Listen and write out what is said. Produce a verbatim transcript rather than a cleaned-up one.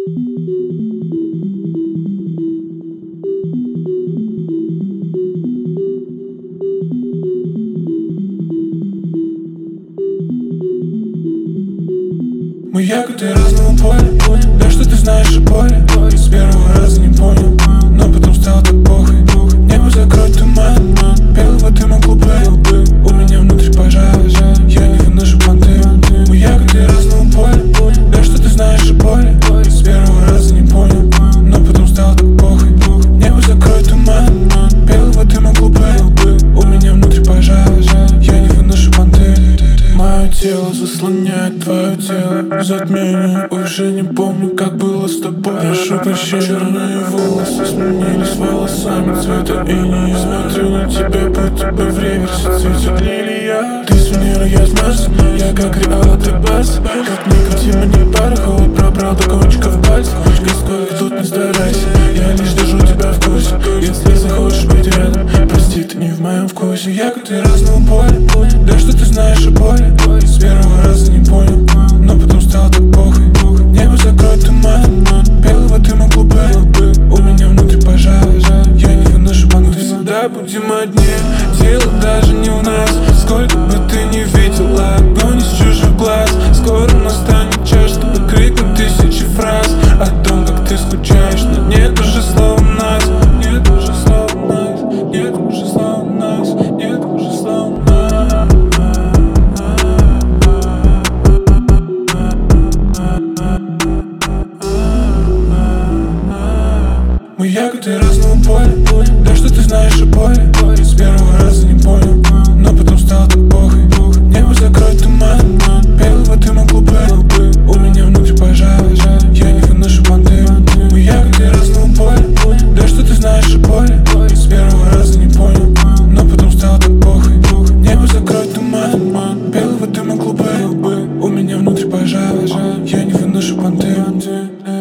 Мы ягоды разного поля, да что ты знаешь о боли? С первого раза не понял, но потом стало так похуй. Небо закроет туман, белого дыма клубы. У меня внутри пожар, я не выношу понты. Мы ягоды разного поля, да что ты знаешь о боли? С первого раза не понял, но потом стало так похуй. Небо закроет туман, белого дыма клубы. У меня внутри пожар, я не выношу понты. Мое тело заслоняет твое тело. Затмение, уже не помню, как было с тобой. Прошу прощения, черные волосы сменились волосами цвета инея. Смотрю на тебя, будто бы в реверсе цветет лилия. Ты с Венеры, я с Марса, я как Риала, ты Барс. Как никотина, не пара, холод пробрал до кончиков пальцев. Сколько тут не старайся, я лишь держу тебя в курсе. Если захочешь быть рядом, прости, ты не в моем вкусе. Ягоды разного поля, да что ты знаешь о боли? С первого раза не понял, но потом стало так похуй. Небо закроет туман, белого дыма клубы. У меня внутри пожар, я не выношу понты. Всегда будем одни, дело даже не у нас. Сколько бы ты ни видела огонь из чужих глаз. Скоро настанет час, чтобы крикнуть тысячи фраз о том, как ты скучаешь, но нет уже слова нас. Нет уже слова нас, нет уже слова нас, нет уже слова нас. Мы ягоды разного поля, да что ты знаешь о боли? С первого раза не понял, но потом стало так похуй. Небо закроет туман, белого дыма клубы. У меня внутри пожар, я не выношу понты. Мы ягоды разного поля, да что ты знаешь о боли? С первого раза не понял, но потом стало так похуй. Небо закроет туман, белого дыма клубы. У меня внутри пожар, я не выношу понты.